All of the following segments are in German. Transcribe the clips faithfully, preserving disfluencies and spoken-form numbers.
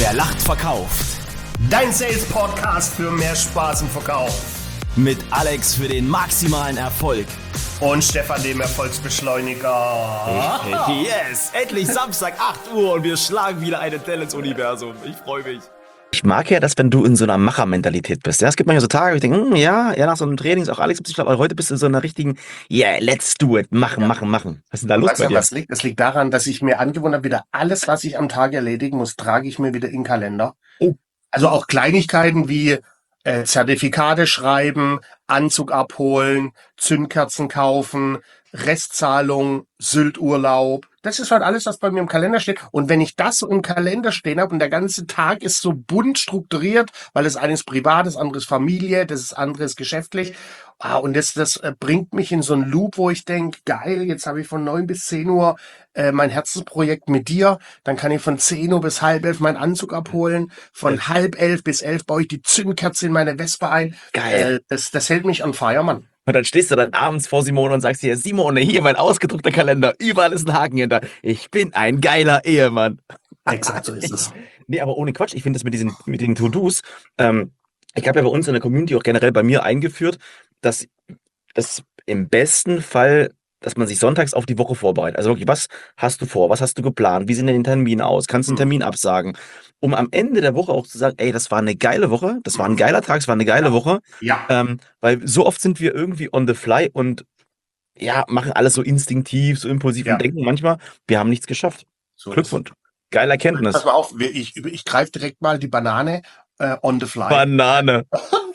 Wer lacht, verkauft. Dein Sales-Podcast für mehr Spaß im Verkauf. Mit Alex für den maximalen Erfolg. Und Stefan, dem Erfolgsbeschleuniger. Yes, endlich Samstag, acht Uhr und wir schlagen wieder eine Delle ins Universum. Ich freue mich. Ich mag ja, dass wenn du in so einer Machermentalität bist. Ja, es gibt manchmal so Tage, wo ich denke, hm, ja, ja, nach so einem Training ist auch Alex, ich glaube, aber heute bist du in so einer richtigen, yeah, let's do it, machen, ja. machen, machen. Was ist denn da los weißt bei du, dir? Was liegt? Das liegt daran, dass ich mir angewohnt habe, wieder alles, was ich am Tag erledigen muss, trage ich mir wieder in den Kalender. Oh. Also auch Kleinigkeiten wie äh, Zertifikate schreiben, Anzug abholen, Zündkerzen kaufen, Restzahlung, Sylt-Urlaub. Das ist halt alles, was bei mir im Kalender steht. Und wenn ich das so im Kalender stehen habe und der ganze Tag ist so bunt strukturiert, weil das eine ist privat, das andere ist Familie, das andere ist geschäftlich. Ah, und das, das äh, bringt mich in so einen Loop, wo ich denke, geil, jetzt habe ich von neun bis zehn Uhr äh, mein Herzensprojekt mit dir. Dann kann ich von zehn Uhr bis halb elf meinen Anzug abholen. Von ja. halb elf bis elf baue ich die Zündkerze in meine Vespa ein. Geil. Äh, das, das hält mich on fire, Mann. Und dann stehst du dann abends vor Simone und sagst dir, Simone, hier mein ausgedruckter Kalender, überall ist ein Haken hinter. Ich bin ein geiler Ehemann. Exakt so ist es. Nee, aber ohne Quatsch, ich finde das mit diesen, mit den To-Dos, ähm, ich habe ja bei uns in der Community auch generell bei mir eingeführt, dass das im besten Fall, dass man sich sonntags auf die Woche vorbereitet. Also wirklich, was hast du vor? Was hast du geplant? Wie sehen denn die Termine aus? Kannst du einen Termin absagen? Um am Ende der Woche auch zu sagen, ey, das war eine geile Woche, das war ein geiler Tag, es war eine geile ja. Woche. Ja. Ähm, weil so oft sind wir irgendwie on the fly und ja, machen alles so instinktiv, so impulsiv ja. und denken manchmal, wir haben nichts geschafft. So Glückwunsch. Geile Erkenntnis. Pass mal auf, ich, ich greife direkt mal die Banane äh, on the fly. Banane.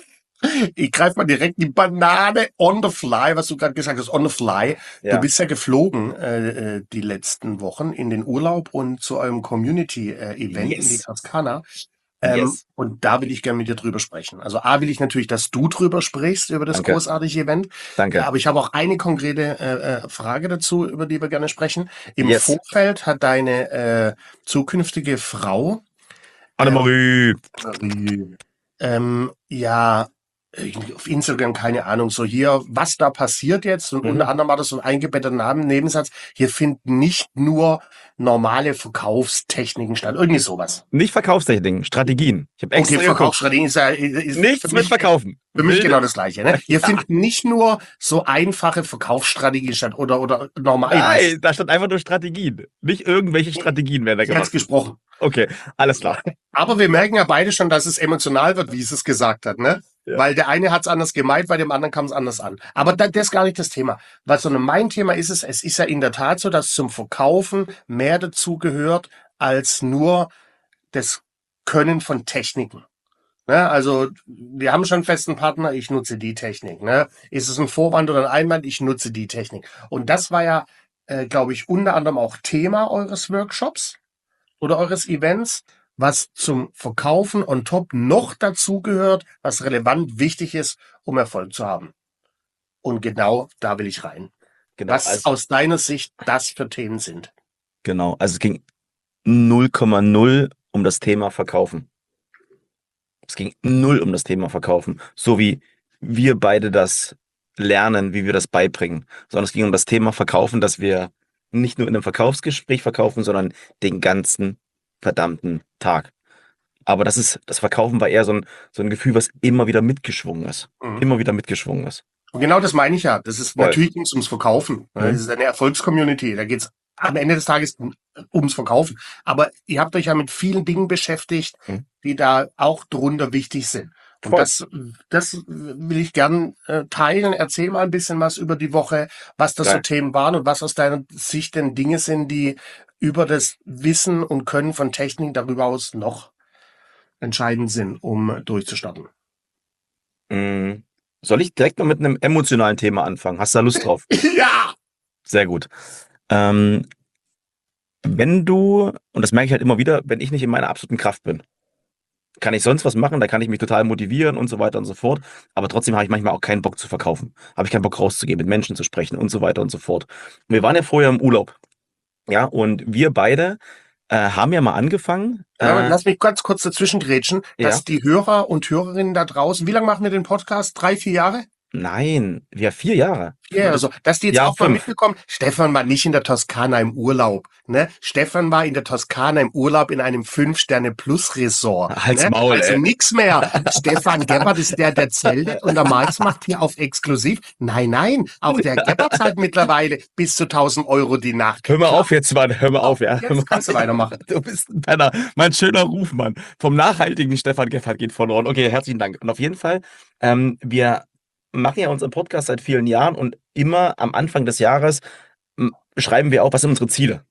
Ich greife mal direkt die Banane on the fly, was du gerade gesagt hast, on the fly. Ja. Du bist ja geflogen äh, die letzten Wochen in den Urlaub und zu eurem Community-Event yes. in die Toskana. Ähm, yes. Und da will ich gerne mit dir drüber sprechen. Also A will ich natürlich, dass du drüber sprichst, über das Danke. großartige Event. Danke. Aber ich habe auch eine konkrete äh, Frage dazu, über die wir gerne sprechen. Im yes. Vorfeld hat deine äh, zukünftige Frau Annemarie ähm, ähm, ja auf Instagram, keine Ahnung, so hier, was da passiert jetzt, und mhm. unter anderem war das so ein eingebetteter Nebensatz, hier finden nicht nur normale Verkaufstechniken statt, irgendwie sowas. Nicht Verkaufstechniken, Strategien. Ich habe extra okay, Verkaufsstrategien ist ja ist nichts mich, mit Verkaufen. Für mich genau das Gleiche. Ne? Hier finden nicht nur so einfache Verkaufsstrategien statt oder oder normal. Nein, da stand einfach nur Strategien. Nicht irgendwelche Strategien werden da gemacht. Jetzt gesprochen. Okay, alles klar. Aber wir merken ja beide schon, dass es emotional wird, wie es es gesagt hat, ne? Ja. Weil der eine hat es anders gemeint, bei dem anderen kam es anders an. Aber das, das ist gar nicht das Thema. Was sondern mein Thema ist es, es ist ja in der Tat so, dass zum Verkaufen mehr dazu gehört, als nur das Können von Techniken. Ne? Also wir haben schon einen festen Partner, ich nutze die Technik. Ne? Ist es ein Vorwand oder ein Einwand, ich nutze die Technik. Und das war ja, äh, glaube ich, unter anderem auch Thema eures Workshops oder eures Events, was zum Verkaufen on top noch dazu gehört, was relevant wichtig ist, um Erfolg zu haben. Und genau da will ich rein. Genau, was also, aus deiner Sicht das für Themen sind. Genau, also es ging null Komma null um das Thema Verkaufen. Es ging null um das Thema Verkaufen, so wie wir beide das lernen, wie wir das beibringen, sondern es ging um das Thema Verkaufen, dass wir nicht nur in einem Verkaufsgespräch verkaufen, sondern den ganzen verdammten Tag. Aber das ist, das Verkaufen war eher so ein, so ein Gefühl, was immer wieder mitgeschwungen ist. Mhm. Immer wieder mitgeschwungen ist. Und genau das meine ich ja. Das ist, natürlich ging es ums Verkaufen. Mhm. Das ist eine Erfolgscommunity. Da geht es am Ende des Tages ums Verkaufen. Aber ihr habt euch ja mit vielen Dingen beschäftigt, mhm. die da auch drunter wichtig sind. Und das, das will ich gern äh, teilen. Erzähl mal ein bisschen was über die Woche, was das Geil. so Themen waren und was aus deiner Sicht denn Dinge sind, die über das Wissen und Können von Technik darüber aus noch entscheidend sind, um durchzustarten. Mm. Soll ich direkt mal mit einem emotionalen Thema anfangen? Hast du da Lust drauf? Ja! Sehr gut. Ähm, wenn du, und das merke ich halt immer wieder, wenn ich nicht in meiner absoluten Kraft bin, kann ich sonst was machen, da kann ich mich total motivieren und so weiter und so fort, aber trotzdem habe ich manchmal auch keinen Bock zu verkaufen. Habe ich keinen Bock rauszugehen, mit Menschen zu sprechen und so weiter und so fort. Und wir waren ja vorher im Urlaub. Ja, und wir beide äh, haben ja mal angefangen. Ja, äh, lass mich ganz kurz dazwischen grätschen, dass ja. die Hörer und Hörerinnen da draußen, wie lange machen wir den Podcast? Drei, vier Jahre? Nein, ja, vier Jahre. Ja, also, dass die jetzt Ja, auch mal fünf. mitbekommen, Stefan war nicht in der Toskana im Urlaub, ne? Stefan war in der Toskana im Urlaub in einem Fünf-Sterne-Plus-Resort, Halt's ne? Maul, Also ey. nix mehr. Stefan Gebhardt ist der, der zeltet und der Marx macht hier auf exklusiv. Nein, nein, auch der Gebhardt zahlt mittlerweile bis zu tausend Euro die Nacht. Hör mal Klar, auf jetzt, Mann. Hör mal auf, ja. jetzt kannst du weitermachen. Du bist ein Penner. Mein schöner Ruf, Mann. Vom nachhaltigen Stefan Gebhardt geht verloren. Okay, herzlichen Dank. Und auf jeden Fall, ähm, wir machen ja unseren Podcast seit vielen Jahren und immer am Anfang des Jahres m, schreiben wir auch, was sind unsere Ziele.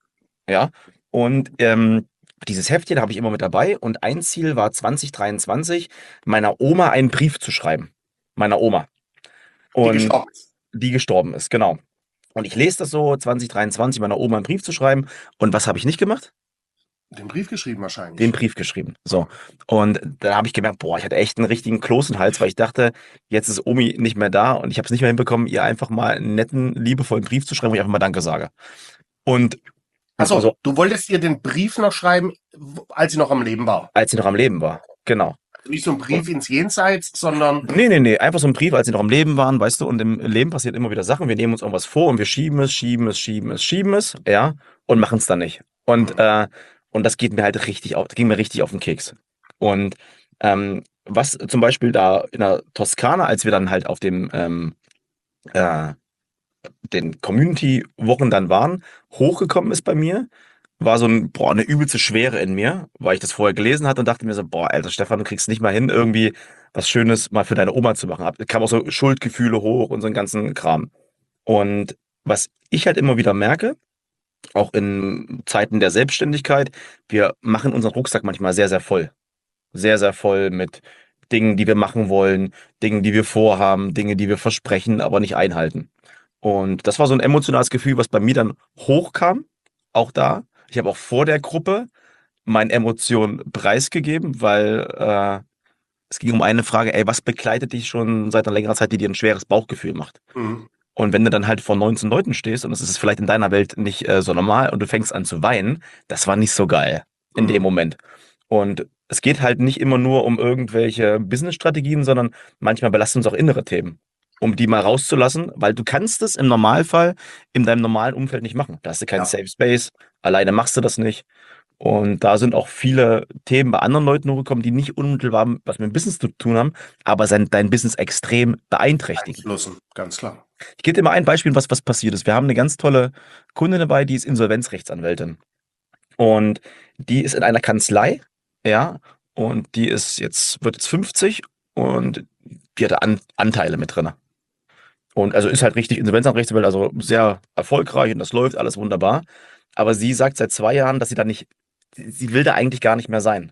Ja. Und ähm, dieses Heftchen habe ich immer mit dabei und ein Ziel war zwanzig dreiundzwanzig, meiner Oma einen Brief zu schreiben. Meiner Oma. Die Und gestorben ist. die gestorben ist, genau. Und ich lese das so, zwanzig dreiundzwanzig, meiner Oma einen Brief zu schreiben. Und was habe ich nicht gemacht? Den Brief geschrieben wahrscheinlich. Den Brief geschrieben. So. Und da habe ich gemerkt, boah, ich hatte echt einen richtigen Kloß im Hals, weil ich dachte, jetzt ist Omi nicht mehr da und ich habe es nicht mehr hinbekommen, ihr einfach mal einen netten, liebevollen Brief zu schreiben, wo ich einfach mal Danke sage. Und Achso, also, du wolltest ihr den Brief noch schreiben, als sie noch am Leben war. als sie noch am Leben war. Genau. Nicht so ein Brief ins Jenseits, sondern Nee, nee, nee, einfach so ein Brief, als sie noch am Leben waren, weißt du, und im Leben passiert immer wieder Sachen. Wir nehmen uns irgendwas vor und wir schieben es, schieben es, schieben es, schieben es, ja, und machen es dann nicht. Und, äh, und das geht mir halt richtig auf, das ging mir richtig auf den Keks. Und ähm, was zum Beispiel da in der Toskana, als wir dann halt auf dem ähm, äh, den Community-Wochen dann waren, hochgekommen ist bei mir, war so ein, boah, eine übelste Schwere in mir, weil ich das vorher gelesen hatte und dachte mir so, boah, Alter, Stefan, du kriegst nicht mal hin, irgendwie was Schönes mal für deine Oma zu machen. Hab- Kam auch so Schuldgefühle hoch und so einen ganzen Kram. Und was ich halt immer wieder merke, auch in Zeiten der Selbstständigkeit, wir machen unseren Rucksack manchmal sehr, sehr voll. Sehr, sehr voll mit Dingen, die wir machen wollen, Dingen, die wir vorhaben, Dinge, die wir versprechen, aber nicht einhalten. Und das war so ein emotionales Gefühl, was bei mir dann hochkam, auch da. Ich habe auch vor der Gruppe meine Emotionen preisgegeben, weil äh, es ging um eine Frage, ey, was begleitet dich schon seit einer längeren Zeit, die dir ein schweres Bauchgefühl macht? mhm. Und wenn du dann halt vor neunzehn Leuten stehst und es ist vielleicht in deiner Welt nicht äh, so normal und du fängst an zu weinen, das war nicht so geil in dem Mhm. Moment. Und es geht halt nicht immer nur um irgendwelche Business-Strategien, sondern manchmal belasten uns auch innere Themen, um die mal rauszulassen, weil du kannst es im Normalfall in deinem normalen Umfeld nicht machen. Da hast du keinen Ja. Safe Space, alleine machst du das nicht. Und da sind auch viele Themen bei anderen Leuten hochgekommen, die nicht unmittelbar was mit dem Business zu tun haben, aber sein, dein Business extrem beeinträchtigen. Einflussen, ganz klar. Ich gebe dir mal ein Beispiel, was, was passiert ist. Wir haben eine ganz tolle Kundin dabei, die ist Insolvenzrechtsanwältin. Und die ist in einer Kanzlei, ja, und die ist jetzt, wird jetzt fünfzig und die hatte An Anteile mit drin. Und also ist halt richtig Insolvenzrechtsanwältin, also sehr erfolgreich und das läuft alles wunderbar. Aber sie sagt seit zwei Jahren, dass sie da nicht, sie will da eigentlich gar nicht mehr sein.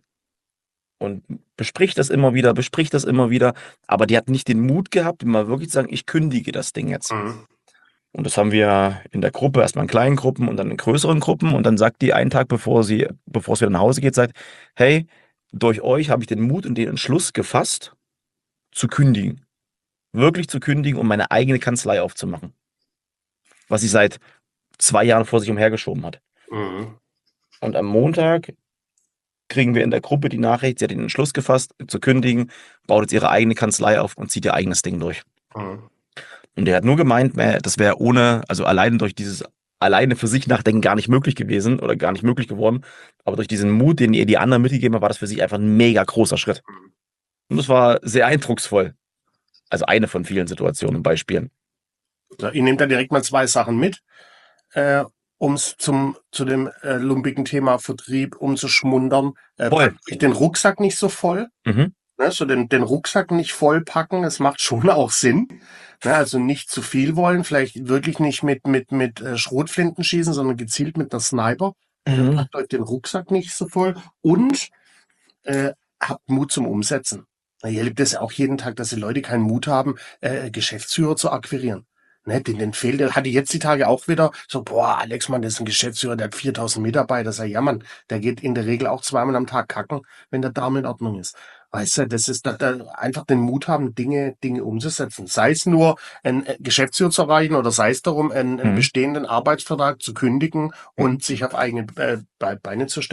Und bespricht das immer wieder, bespricht das immer wieder, aber die hat nicht den Mut gehabt, mal wirklich zu sagen, ich kündige das Ding jetzt. Mhm. Und das haben wir in der Gruppe, erstmal in kleinen Gruppen und dann in größeren Gruppen. Und dann sagt die einen Tag, bevor sie, bevor es wieder nach Hause geht, sagt, hey, durch euch habe ich den Mut und den Entschluss gefasst, zu kündigen. Wirklich zu kündigen, um meine eigene Kanzlei aufzumachen. Was sie seit zwei Jahren vor sich umhergeschoben hat. Mhm. Und am Montag kriegen wir in der Gruppe die Nachricht, sie hat den Entschluss gefasst, zu kündigen, baut jetzt ihre eigene Kanzlei auf und zieht ihr eigenes Ding durch. Mhm. Und er hat nur gemeint, das wäre ohne, also alleine durch dieses alleine für sich nachdenken gar nicht möglich gewesen oder gar nicht möglich geworden. Aber durch diesen Mut, den ihr die anderen mitgegeben habt, war das für sich einfach ein mega großer Schritt. Und das war sehr eindrucksvoll. Also eine von vielen Situationen und Beispielen. So, ich nehme da direkt mal zwei Sachen mit, äh, um es zum zu dem äh, lumpigen Thema Vertrieb umzuschmundern. Äh, Voll. packt euch den Rucksack nicht so voll. Mhm. Ne, so den, den Rucksack nicht vollpacken, das macht schon auch Sinn. Ne, also nicht zu viel wollen, vielleicht wirklich nicht mit mit mit äh, Schrotflinten schießen, sondern gezielt mit einer Sniper. Mhm. Packt euch den Rucksack nicht so voll und äh, habt Mut zum Umsetzen. Na, ihr erlebt das ja auch jeden Tag, dass die Leute keinen Mut haben, äh, Geschäftsführer zu akquirieren. Ne, den, den fehlt, der hatte jetzt die Tage auch wieder so, boah, Alex, Mann, das ist ein Geschäftsführer, der hat viertausend Mitarbeiter. Sag, ja, Mann, der geht in der Regel auch zweimal am Tag kacken, wenn der Darm in Ordnung ist. Weißt du, das ist da, da einfach den Mut haben, Dinge, Dinge umzusetzen. Sei es nur, ein äh, Geschäftsführer zu erreichen oder sei es darum, einen, einen Mhm. bestehenden Arbeitsvertrag zu kündigen und sich auf eigene äh, Be- Beine zu stellen.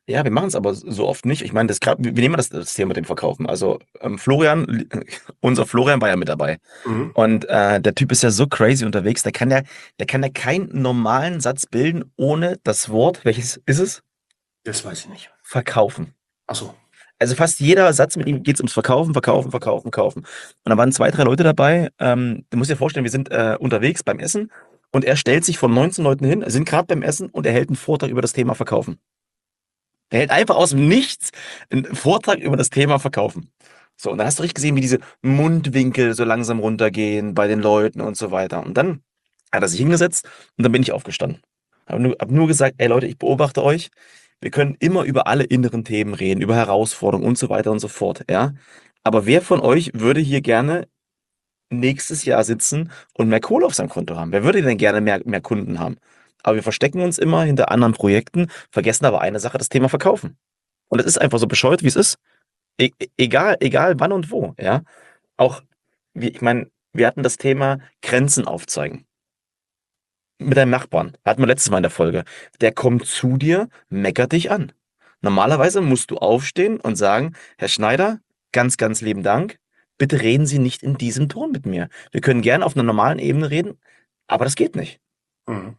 Ja, wir machen es aber so oft nicht. Ich meine, das grad, wir wir nehmen das, das Thema mit dem Verkaufen. Also ähm, Florian, unser Florian war ja mit dabei. Mhm. Und äh, der Typ ist ja so crazy unterwegs, der kann ja, der kann ja keinen normalen Satz bilden ohne das Wort, welches ist es? Das weiß ich nicht. Verkaufen. Ach so. Also fast jeder Satz mit ihm geht ums Verkaufen, Verkaufen, Verkaufen, Kaufen. Und da waren zwei, drei Leute dabei. Ähm, du musst dir vorstellen, wir sind äh, unterwegs beim Essen und er stellt sich von neunzehn Leuten hin, sind gerade beim Essen und er hält einen Vortrag über das Thema Verkaufen. Er hält einfach aus dem Nichts einen Vortrag über das Thema Verkaufen. So, und dann hast du richtig gesehen, wie diese Mundwinkel so langsam runtergehen bei den Leuten und so weiter. Und dann hat er sich hingesetzt und dann bin ich aufgestanden. Hab nur, hab nur gesagt, ey Leute, ich beobachte euch. Wir können immer über alle inneren Themen reden, über Herausforderungen und so weiter und so fort, ja. Aber wer von euch würde hier gerne nächstes Jahr sitzen und mehr Kohle auf seinem Konto haben? Wer würde denn gerne mehr, mehr Kunden haben? Aber wir verstecken uns immer hinter anderen Projekten, vergessen aber eine Sache, das Thema Verkaufen. Und es ist einfach so bescheuert, wie es ist. E egal, egal wann und wo, ja. Auch, wie, ich meine, wir hatten das Thema Grenzen aufzeigen. Mit deinem Nachbarn, hatten wir letztes Mal in der Folge. Der kommt zu dir, meckert dich an. Normalerweise musst du aufstehen und sagen, Herr Schneider, ganz, ganz lieben Dank. Bitte reden Sie nicht in diesem Ton mit mir. Wir können gerne auf einer normalen Ebene reden, aber das geht nicht. Mhm.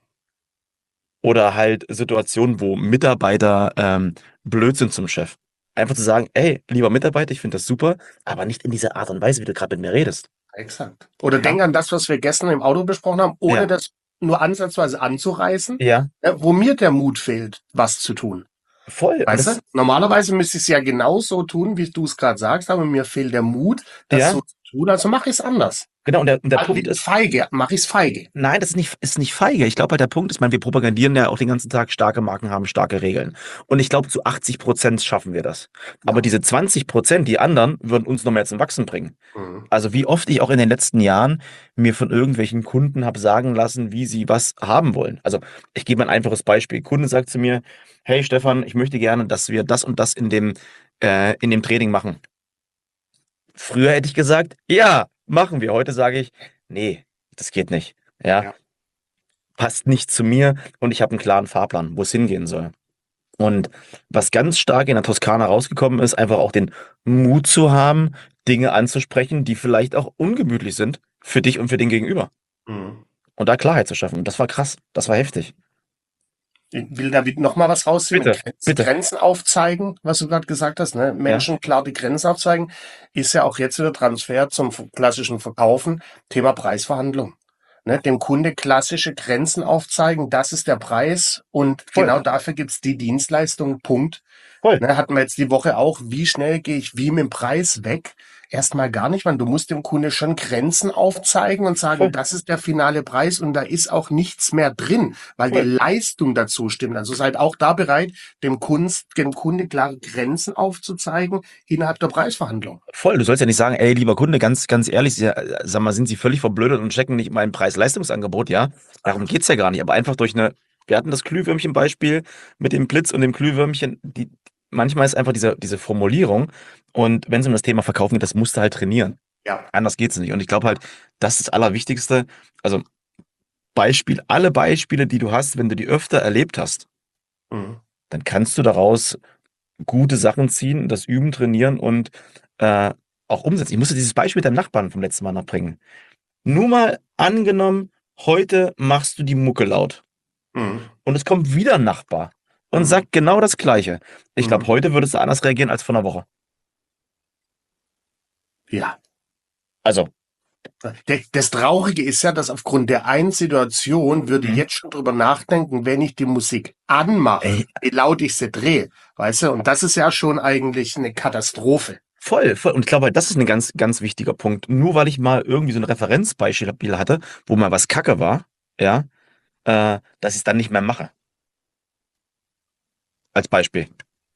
Oder halt Situationen, wo Mitarbeiter ähm, blöd sind zum Chef. Einfach zu sagen, ey, lieber Mitarbeiter, ich finde das super, aber nicht in dieser Art und Weise, wie du gerade mit mir redest. Exakt. Oder Ja. denk an das, was wir gestern im Auto besprochen haben, ohne Ja. das nur ansatzweise anzureißen, Ja, äh, wo mir der Mut fehlt, was zu tun. voll. Und Weißt das, du? Normalerweise müsste ich es ja genauso tun, wie du es gerade sagst, aber mir fehlt der Mut, das Ja. so zu tun, also mache ich es anders. genau, und der, und der Also Punkt ist, feige, mache ich es feige. nein, das ist nicht, ist nicht feige. Ich glaube halt, der Punkt ist, ich meine, wir propagandieren ja auch den ganzen Tag, starke Marken haben starke Regeln. Und ich glaube, zu achtzig Prozent schaffen wir das. Aber Ja. diese zwanzig Prozent, die anderen, würden uns noch mehr zum Wachsen bringen. Mhm. Also wie oft ich auch in den letzten Jahren mir von irgendwelchen Kunden habe sagen lassen, wie sie was haben wollen. Also ich gebe ein einfaches Beispiel. Kunde sagt zu mir, hey Stefan, ich möchte gerne, dass wir das und das in dem, äh, in dem Training machen. Früher hätte ich gesagt, ja, machen wir. Heute sage ich, nee, das geht nicht. Ja, Ja. passt nicht zu mir und ich habe einen klaren Fahrplan, wo es hingehen soll. Und was ganz stark in der Toskana rausgekommen ist, einfach auch den Mut zu haben, Dinge anzusprechen, die vielleicht auch ungemütlich sind für dich und für den Gegenüber. Mhm. Und da Klarheit zu schaffen. Und das war krass. Das war heftig. Ich will da noch mal was rausziehen. Bitte, mit Grenzen, bitte. Grenzen aufzeigen, was du gerade gesagt hast. Ne? Menschen klar die Grenzen aufzeigen, ist ja auch jetzt wieder Transfer zum klassischen Verkaufen. Thema Preisverhandlung. Ne? Dem Kunde klassische Grenzen aufzeigen, das ist der Preis und Voll. genau dafür gibt's die Dienstleistung, Punkt. Voll. Ne? Hatten wir jetzt die Woche auch, wie schnell gehe ich wie mit dem Preis weg? Erstmal gar nicht, weil du musst dem Kunde schon Grenzen aufzeigen und sagen, Voll. das ist der finale Preis und da ist auch nichts mehr drin, weil Voll. die Leistung dazu stimmt. Also seid auch da bereit, dem, Kunst, dem Kunde klare Grenzen aufzuzeigen innerhalb der Preisverhandlung. Voll. Du sollst ja nicht sagen, ey, lieber Kunde, ganz, ganz ehrlich, ja, sag mal, sind Sie völlig verblödet und checken nicht mein Preis-Leistungsangebot, ja? Darum geht's ja gar nicht. Aber einfach durch eine, wir hatten das Glühwürmchen-Beispiel mit dem Blitz und dem Glühwürmchen, die, manchmal ist einfach diese, diese Formulierung und wenn es um das Thema Verkaufen geht, das musst du halt trainieren. Ja. Anders geht's nicht. Und ich glaube halt, das ist das Allerwichtigste. Also Beispiel, alle Beispiele, die du hast, wenn du die öfter erlebt hast, Mhm. dann kannst du daraus gute Sachen ziehen, das üben, trainieren und äh, auch umsetzen. Ich musste dieses Beispiel mit deinem Nachbarn vom letzten Mal noch bringen. Nur mal angenommen, heute machst du die Mucke laut Mhm. und es kommt wieder ein Nachbar und Mhm. sagt genau das Gleiche. Ich glaube, Mhm. heute würdest du anders reagieren als vor einer Woche. Ja. Also, Der- Das Traurige ist ja, dass aufgrund der einen Situation würde ich Mhm. jetzt schon drüber nachdenken, wenn ich die Musik anmache, Ey. wie laut ich sie drehe, weißt du? Und das ist ja schon eigentlich eine Katastrophe. voll, voll. Und ich glaube, halt, das ist ein ganz, ganz wichtiger Punkt. Nur weil ich mal irgendwie so ein Referenzbeispiel hatte, wo mal was Kacke war, ja, äh, dass ich es dann nicht mehr mache. Als Beispiel.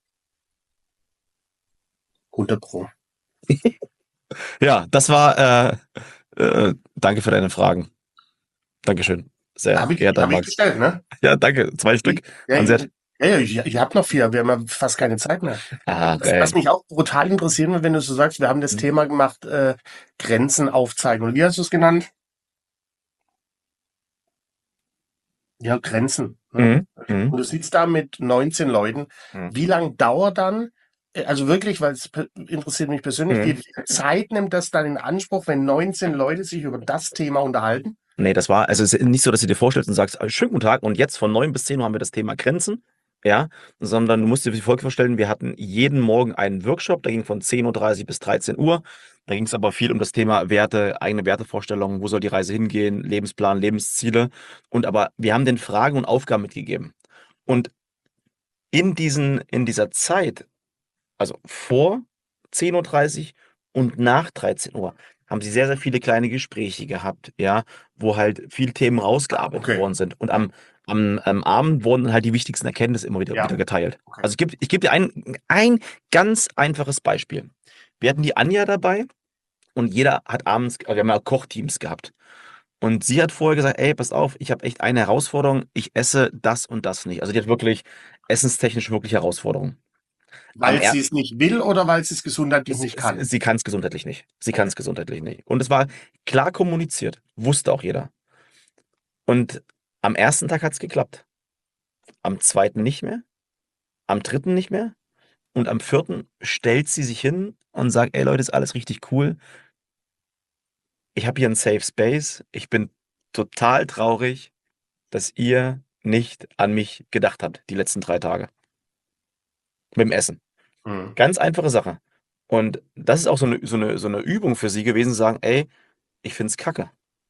hundert Pro. Ja, das war, äh, äh, danke für deine Fragen. Dankeschön. Sehr Habe ich, geehrter hab ich Max. gestellt, ne? Ja, danke. Zwei Stück. Ja, Waren ja, sehr, ja, ich, ich habe noch vier, wir haben ja fast keine Zeit mehr. ah, Was, was ey. mich auch brutal interessieren würde, wenn du so sagst, wir haben das Mhm. Thema gemacht, äh, Grenzen aufzeigen. Und wie hast du es genannt? Ja, Grenzen. Ne? Mhm. Mhm. Und du sitzt da mit neunzehn Leuten. Mhm. Wie lang dauert dann, äh, also wirklich, weil es pe- interessiert mich persönlich, Mhm. wie viel Zeit nimmt das dann in Anspruch, wenn neunzehn Leute sich über das Thema unterhalten? Nee, das war, also es ist nicht so, dass du dir vorstellst und sagst, "Ah, schönen guten Tag, und jetzt von neun bis zehn Uhr haben wir das Thema Grenzen, ja, sondern du musst dir wie folgt vorstellen, wir hatten jeden Morgen einen Workshop, der ging von zehn Uhr dreißig bis dreizehn Uhr. Da ging es aber viel um das Thema Werte, eigene Wertevorstellungen, wo soll die Reise hingehen, Lebensplan, Lebensziele. Und aber wir haben den Fragen und Aufgaben mitgegeben. Und in diesen, in dieser Zeit, also vor zehn Uhr dreißig und nach dreizehn Uhr, haben sie sehr, sehr viele kleine Gespräche gehabt, ja, wo halt viele Themen rausgearbeitet Okay. worden sind. Und am, am, am Abend wurden dann halt die wichtigsten Erkenntnisse immer wieder, Ja. wieder geteilt. Okay. Also ich gebe ich geb dir ein, ein ganz einfaches Beispiel. Wir hatten die Anja dabei und jeder hat abends, wir haben ja Kochteams gehabt. Und sie hat vorher gesagt, ey, pass auf, ich habe echt eine Herausforderung, ich esse das und das nicht. Also die hat wirklich essenstechnisch wirklich Herausforderungen. Am Weil er sie es nicht will oder weil sie es gesundheitlich Sie, nicht kann? sie, sie kann es gesundheitlich nicht. Sie kann Okay. es gesundheitlich nicht. Und es war klar kommuniziert. Wusste auch jeder. Und am ersten Tag hat es geklappt. Am zweiten nicht mehr. Am dritten nicht mehr. Und am vierten stellt sie sich hin und sagt, ey Leute, ist alles richtig cool. Ich habe hier einen Safe Space. Ich bin total traurig, dass ihr nicht an mich gedacht habt, die letzten drei Tage. Mit dem Essen. Mhm. Ganz einfache Sache. Und das ist auch so eine, so eine, so eine Übung für sie gewesen, zu sagen, ey, ich find's kacke.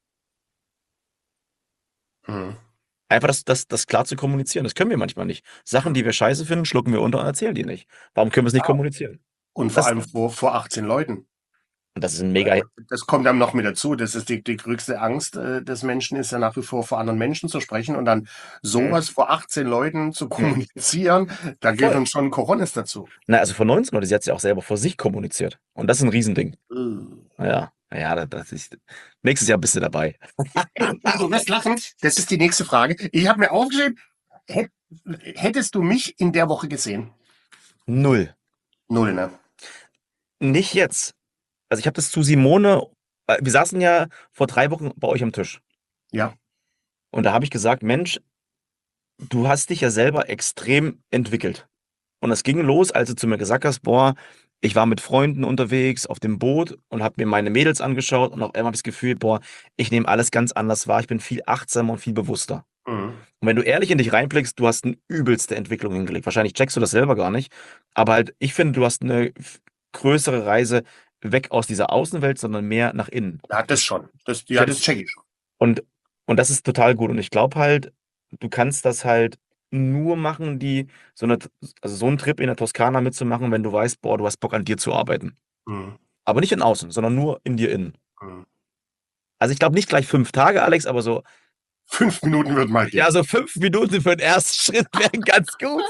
Mhm. Einfach das, das, das klar zu kommunizieren. Das können wir manchmal nicht. Sachen, die wir scheiße finden, schlucken wir unter und erzählen die nicht. Warum können wir es nicht Ah, kommunizieren? und vor Das, allem vor, vor achtzehn Leuten. und das ist ein mega. Das kommt dann noch mit dazu. Das ist die, die größte Angst äh, des Menschen, ist ja nach wie vor vor anderen Menschen zu sprechen und dann Hm, sowas vor achtzehn Leuten zu hm, kommunizieren, da gehört voll. uns schon Coronis dazu. Na, also vor neunzehn Leute, sie hat es ja auch selber vor sich kommuniziert. Und das ist ein Riesending. Äh. Ja, ja, das, das ist. Nächstes Jahr bist du dabei. Du wirst lachen. Das ist die nächste Frage. Ich habe mir aufgeschrieben, hätt- hättest du mich in der Woche gesehen? Null. Null, ne? Nicht jetzt. Also ich habe das zu Simone. äh, Wir saßen ja vor drei Wochen bei euch am Tisch. Ja. Und da habe ich gesagt, Mensch, du hast dich ja selber extrem entwickelt. Und das ging los, als du zu mir gesagt hast, boah, ich war mit Freunden unterwegs auf dem Boot und habe mir meine Mädels angeschaut und auf einmal habe ich das Gefühl, boah, ich nehme alles ganz anders wahr. Ich bin viel achtsamer und viel bewusster. Mhm. Und wenn du ehrlich in dich reinblickst, du hast eine übelste Entwicklung hingelegt. Wahrscheinlich checkst du das selber gar nicht. Aber halt, ich finde, du hast eine f- größere Reise weg aus dieser Außenwelt, sondern mehr nach innen. Ja, das schon. Das, Ich ja, hätte, das check ich schon. und, und das ist total gut. Und ich glaube halt, du kannst das halt nur machen, die so eine, also so einen Trip in der Toskana mitzumachen, wenn du weißt, boah, du hast Bock an dir zu arbeiten. Mhm. Aber nicht in außen, sondern nur in dir innen. Mhm. Also ich glaube nicht gleich fünf Tage, Alex, aber so, Fünf Minuten wird mal ja, gehen. so fünf Minuten für den ersten Schritt wären ganz gut.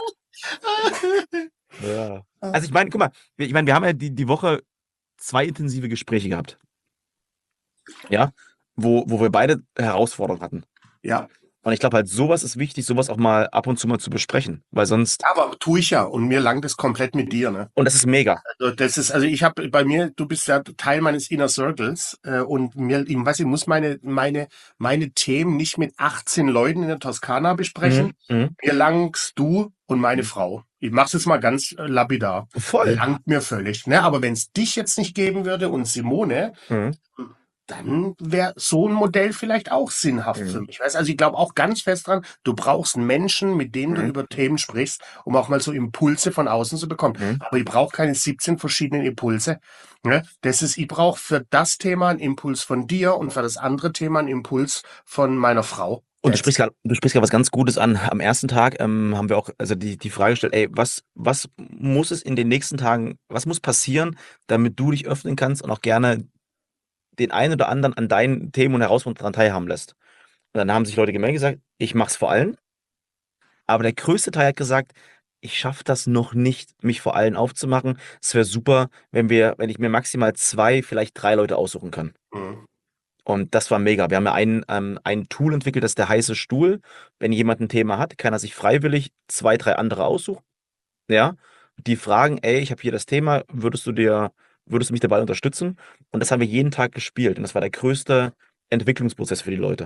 Ja. Also ich meine, guck mal, wir- ich meine, wir haben ja die, die Woche zwei intensive Gespräche gehabt. Ja, wo, wo wir beide Herausforderungen hatten. Ja, Und ich glaube halt, sowas ist wichtig, sowas auch mal ab und zu mal zu besprechen, weil sonst, aber tue ich ja und mir langt es komplett mit dir, ne? und das ist mega. Also das ist, also ich habe bei mir, du bist ja Teil meines Inner Circles äh, und mir, ich weiß, ich muss meine meine meine Themen nicht mit achtzehn Leuten in der Toskana besprechen. Mhm. Mhm. Mir langst du und meine Mhm. Frau. Ich mach's jetzt mal ganz äh, lapidar. Voll. Langt mir völlig, ne? Aber wenn es dich jetzt nicht geben würde und Simone, Mhm. dann wäre so ein Modell vielleicht auch sinnhaft für Mhm. mich. Weißt? Also ich glaube auch ganz fest dran, du brauchst einen Menschen, mit dem du Mhm. über Themen sprichst, um auch mal so Impulse von außen zu bekommen. Mhm. Aber ich brauche keine siebzehn verschiedenen Impulse. Ne? Das ist, ich brauche für das Thema einen Impuls von dir und für das andere Thema einen Impuls von meiner Frau. Und du That's sprichst gerade, du sprichst gerade was ganz Gutes an. Am ersten Tag ähm, haben wir auch also die, die Frage gestellt, ey, was, was muss es in den nächsten Tagen, was muss passieren, damit du dich öffnen kannst und auch gerne den einen oder anderen an deinen Themen und Herausforderungen daran teilhaben lässt. Und dann haben sich Leute gemeldet und gesagt, ich mach's vor allen. Aber der größte Teil hat gesagt, ich schaffe das noch nicht, mich vor allen aufzumachen. Es wäre super, wenn wir, wenn ich mir maximal zwei, vielleicht drei Leute aussuchen kann. Mhm. Und das war mega. Wir haben ja ein, ähm, ein Tool entwickelt, das ist der heiße Stuhl. Wenn jemand ein Thema hat, kann er sich freiwillig zwei, drei andere aussuchen. Ja, die fragen, ey, ich habe hier das Thema, würdest du dir, würdest du mich dabei unterstützen? Und das haben wir jeden Tag gespielt. Und das war der größte Entwicklungsprozess für die Leute.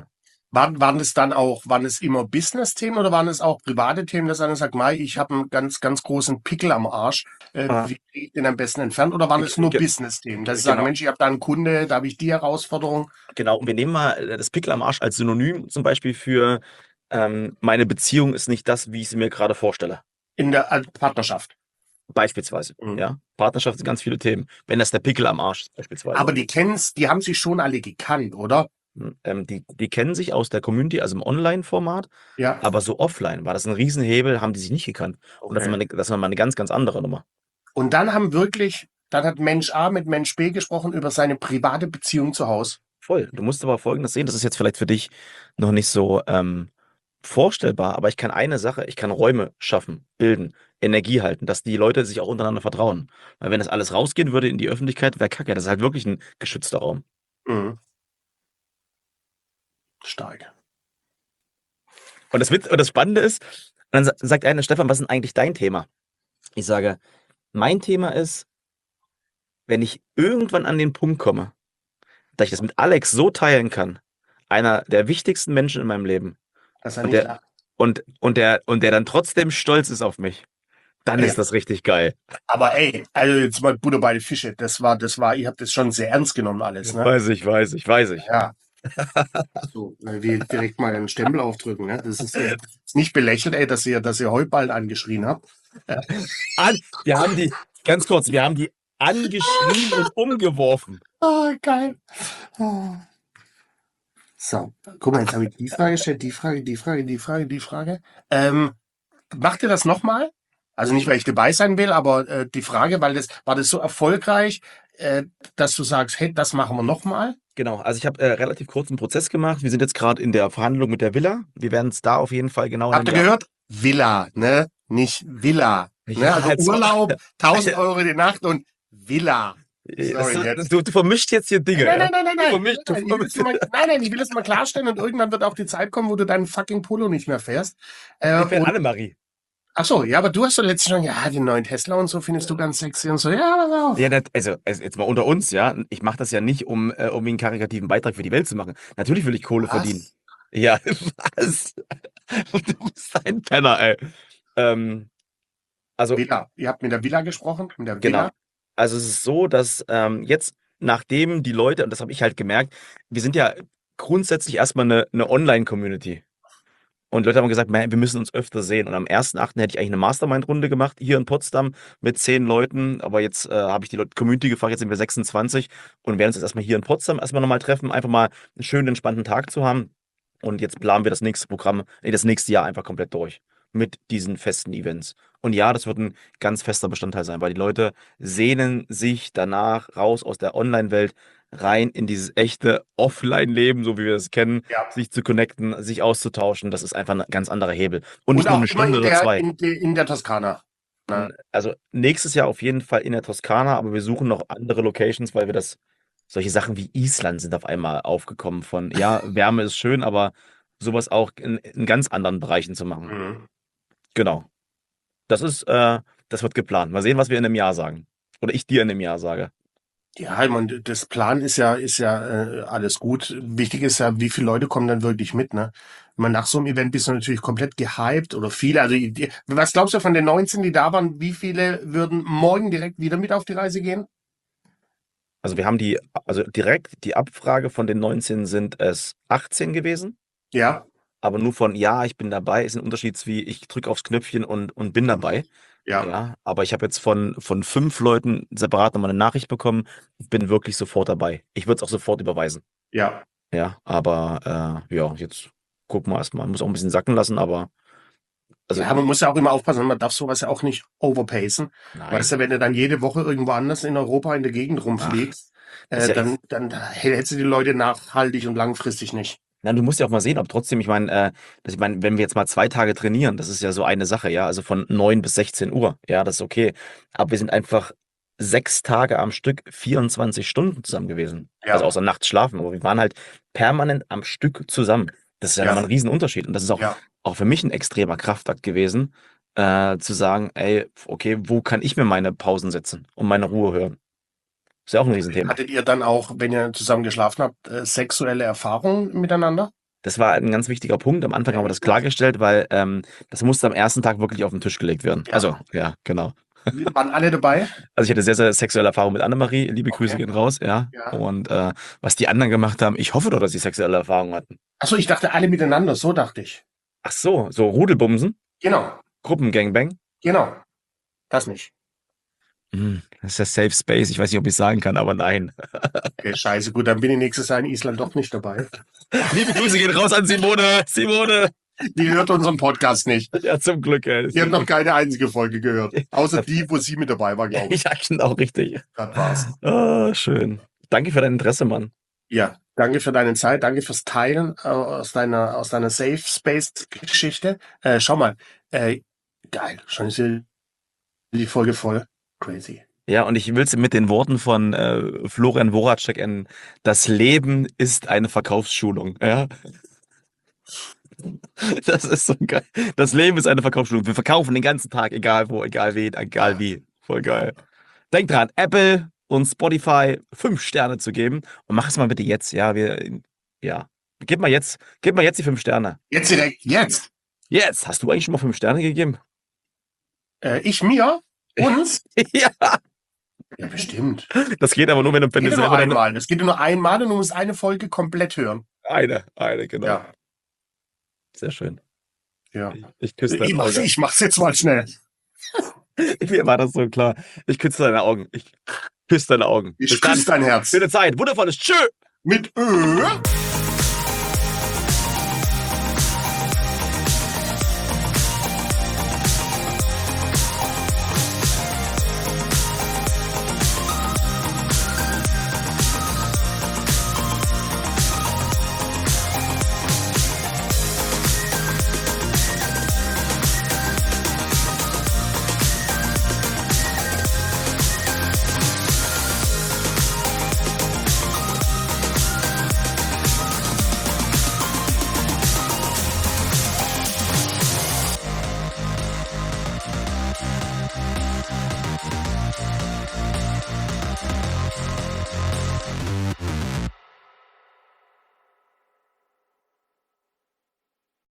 Waren, waren es dann auch, waren es immer Business-Themen oder waren es auch private Themen, dass einer sagt, Mai, ich habe einen ganz, ganz großen Pickel am Arsch, äh, Ah, wie kriege ich den am besten entfernt? Oder waren es nur ge- Business-Themen, dass sie sagen, genau. Mensch, ich habe da einen Kunde, da habe ich die Herausforderung Genau, und wir nehmen mal äh, das Pickel am Arsch als Synonym zum Beispiel für ähm, meine Beziehung ist nicht das, wie ich sie mir gerade vorstelle. in der äh, Partnerschaft. Beispielsweise. Mhm. Ja. Partnerschaft sind ganz viele Themen. Wenn das der Pickel am Arsch ist, beispielsweise. Aber die kennen's, die haben sich schon alle gekannt, oder? Ähm, die, die kennen sich aus der Community, also im Online-Format, Ja. aber so offline war das ein Riesenhebel, haben die sich nicht gekannt. Und das ist, Okay. mal eine, das ist mal eine ganz, ganz andere Nummer. Und dann haben wirklich, dann hat Mensch A mit Mensch B gesprochen über seine private Beziehung zu Hause. Voll. Du musst aber Folgendes sehen, das ist jetzt vielleicht für dich noch nicht so ähm, vorstellbar, aber ich kann eine Sache, ich kann Räume schaffen, bilden, Energie halten, dass die Leute sich auch untereinander vertrauen. Weil wenn das alles rausgehen würde in die Öffentlichkeit, wäre kacke. Das ist halt wirklich ein geschützter Raum. Mhm. Stark. Und das, Witz, und das Spannende ist, dann sa- sagt einer, Stefan, was ist denn eigentlich dein Thema? Ich sage, mein Thema ist, wenn ich irgendwann an den Punkt komme, dass ich das mit Alex so teilen kann, einer der wichtigsten Menschen in meinem Leben, Dass er und nicht der, lacht. und, und der, und der dann trotzdem stolz ist auf mich, dann Ja. ist das richtig geil. Aber ey, also jetzt mal Butter bei die Fische. Das war, das war, ihr habt das schon sehr ernst genommen alles, ne? Weiß ich, weiß ich, weiß ich. Ja. So, äh, wie direkt mal einen Stempel aufdrücken, ne? Das ist, äh, ist nicht belächelt, ey, dass ihr, dass ihr Heuballen angeschrien habt. An, wir haben die, ganz kurz, wir haben die angeschrien und umgeworfen. Ah, geil. Ah. So, guck mal, jetzt habe ich die Frage gestellt, die Frage, die Frage, die Frage, die Frage. Ähm, macht ihr das nochmal? Also nicht, weil ich dabei sein will, aber äh, die Frage, weil das war das so erfolgreich, äh, dass du sagst, hey, das machen wir nochmal? Genau, also ich habe äh, relativ kurzen Prozess gemacht. Wir sind jetzt gerade in der Verhandlung mit der Villa. Wir werden es da auf jeden Fall genau in Habt ihr einem Jahr- gehört? Villa, ne? Nicht Villa. Ne? Ja, Also als- Urlaub, tausend Euro die Nacht und Villa. Äh, Sorry, das- jetzt. Du, du vermischt jetzt hier Dinge. Nein, ja? nein, nein, nein, nein. Für mich, du Nein, ich will es mal, nein, nein, ich will es mal klarstellen und irgendwann wird auch die Zeit kommen, wo du deinen fucking Polo nicht mehr fährst. Äh, Ich bin und, Annemarie. ach so, ja, aber du hast doch letztens schon, ja, den neuen Tesla und so findest du ganz sexy und so. Ja, pass auf. Ja, das, also, also jetzt mal unter uns, ja. Ich mache das ja nicht, um äh, um einen karikativen Beitrag für die Welt zu machen. Natürlich will ich Kohle Was? verdienen. Ja, was? Du bist ein Penner, ey. Ähm, also, Villa. Ihr habt mit der Villa gesprochen? Mit der genau. Villa? Also es ist so, dass ähm, jetzt, nachdem die Leute, und das habe ich halt gemerkt, wir sind ja grundsätzlich erstmal eine, eine Online-Community. Und Leute haben gesagt, man, wir müssen uns öfter sehen. Und am ersten achten hätte ich eigentlich eine Mastermind-Runde gemacht, hier in Potsdam mit zehn Leuten. Aber jetzt äh, habe ich die Leute, Community gefragt, jetzt sind wir sechsundzwanzig und werden uns jetzt erstmal hier in Potsdam erstmal nochmal treffen, einfach mal einen schönen, entspannten Tag zu haben. Und jetzt planen wir das nächste Programm, nee, das nächste Jahr einfach komplett durch mit diesen festen Events. Und ja, das wird ein ganz fester Bestandteil sein, weil die Leute sehnen sich danach raus aus der Online-Welt rein in dieses echte Offline-Leben, so wie wir es kennen, Ja. sich zu connecten, sich auszutauschen. Das ist einfach ein ganz anderer Hebel. Und Und nicht nur auch eine immer Stunde in oder der, zwei. in, der, in der Toskana. Na, Also nächstes Jahr auf jeden Fall in der Toskana, aber wir suchen noch andere Locations, weil wir das, solche Sachen wie Island sind auf einmal aufgekommen von, ja, Wärme ist schön, aber sowas auch in, in ganz anderen Bereichen zu machen. mhm. Genau. Das ist, äh, das wird geplant. Mal sehen, was wir in einem Jahr sagen. Oder ich dir in einem Jahr sage. Ja, ich meine, das Plan ist ja, ist ja äh, alles gut. Wichtig ist ja, wie viele Leute kommen dann wirklich mit, ne? Ich meine, nach so einem Event bist du natürlich komplett gehypt oder viele. Also, die, was glaubst du von den neunzehn, die da waren, wie viele würden morgen direkt wieder mit auf die Reise gehen? Also wir haben die, also direkt die Abfrage von den neunzehn sind es achtzehn gewesen, Ja, aber nur von ja, ich bin dabei, ist ein Unterschied wie ich drücke aufs Knöpfchen und, und bin dabei. ja, Ja, aber ich habe jetzt von, von fünf Leuten separat nochmal eine Nachricht bekommen. Ich bin wirklich sofort dabei. Ich würde es auch sofort überweisen. ja. Ja, aber äh, ja, jetzt gucken wir erstmal. Muss auch ein bisschen sacken lassen, aber also ja, man muss ja auch immer aufpassen, man darf sowas ja auch nicht overpacen. nein. Weißt du, wenn du dann jede Woche irgendwo anders in Europa in der Gegend rumfliegst, ist äh, ja- dann, dann hältst du die Leute nachhaltig und langfristig nicht. Nein, du musst ja auch mal sehen, ob trotzdem, ich meine, äh, das- ich meine, wenn wir jetzt mal zwei Tage trainieren, das ist ja so eine Sache, ja, also von neun bis sechzehn Uhr, ja, das ist okay. Aber wir sind einfach sechs Tage am Stück, vierundzwanzig Stunden zusammen gewesen. Ja. Also außer nachts schlafen, aber wir waren halt permanent am Stück zusammen. Das ist ja, Ja. nochmal ein Riesenunterschied. Und das ist auch, Ja. auch für mich ein extremer Kraftakt gewesen, äh, zu sagen, ey, okay, wo kann ich mir meine Pausen setzen und meine Ruhe hören? Ist ja auch ein Riesenthema. Hattet ihr dann auch, wenn ihr zusammen geschlafen habt, äh, sexuelle Erfahrungen miteinander? Das war ein ganz wichtiger Punkt. Am Anfang haben wir das klargestellt, weil ähm, das musste am ersten Tag wirklich auf den Tisch gelegt werden. Ja. Also, ja, genau. Wir waren alle dabei. Also ich hatte sehr, sehr sexuelle Erfahrung mit Annemarie. Liebe Grüße Okay. gehen raus, ja. Ja. Und äh, was die anderen gemacht haben, ich hoffe doch, dass sie sexuelle Erfahrungen hatten. Achso, ich dachte alle miteinander, so dachte ich. Ach so, so Rudelbumsen, Genau, Gruppengangbang. genau. Das nicht. Hm, das ist ja Safe Space. Ich weiß nicht, ob ich sagen kann, aber nein. Okay, scheiße, gut, dann bin ich nächstes Jahr in Island doch nicht dabei. Liebe Grüße gehen raus an Simone. Simone. Die hört unseren Podcast nicht. Ja, zum Glück. Ey. Die hat noch keine einzige Folge gehört. Außer die, wo sie mit dabei war, glaube ich. Ja, genau, richtig. Das war's. Ah, schön. Danke für dein Interesse, Mann. Ja, danke für deine Zeit, danke fürs Teilen äh, aus deiner aus deiner Safe Space Geschichte. Äh, schau mal, äh, geil, schon ist hier die Folge voll. Crazy. Ja, und ich will es mit den Worten von äh, Florian Woracek enden. Das Leben ist eine Verkaufsschulung. Ja. Das ist so geil. Das Leben ist eine Verkaufsschulung. Wir verkaufen den ganzen Tag, egal wo, egal wen, egal wie. Voll geil. Denk dran, Apple und Spotify fünf Sterne zu geben und mach es mal bitte jetzt. Ja, wir, ja. Gib mal jetzt, gib mal jetzt die fünf Sterne. Jetzt direkt, jetzt. Jetzt. Hast du eigentlich schon mal fünf Sterne gegeben? Äh, ich mir? Uns? Ja. Ja, bestimmt. Das geht aber nur, wenn du, wenn Geht du ja nur selber deine, einmal. Das geht ja nur einmal und du musst eine Folge komplett hören. eine, eine, genau. Ja. Sehr schön. Ja. Ich küsse Ich deine mach's, Augen. ich mach's jetzt mal schnell. Mir war das so klar. Ich küsse deine Augen. Ich küsse deine Augen. Ich Bis dann. küsse dein Herz. Schöne Zeit. Wundervolles Tschö. Mit Ö.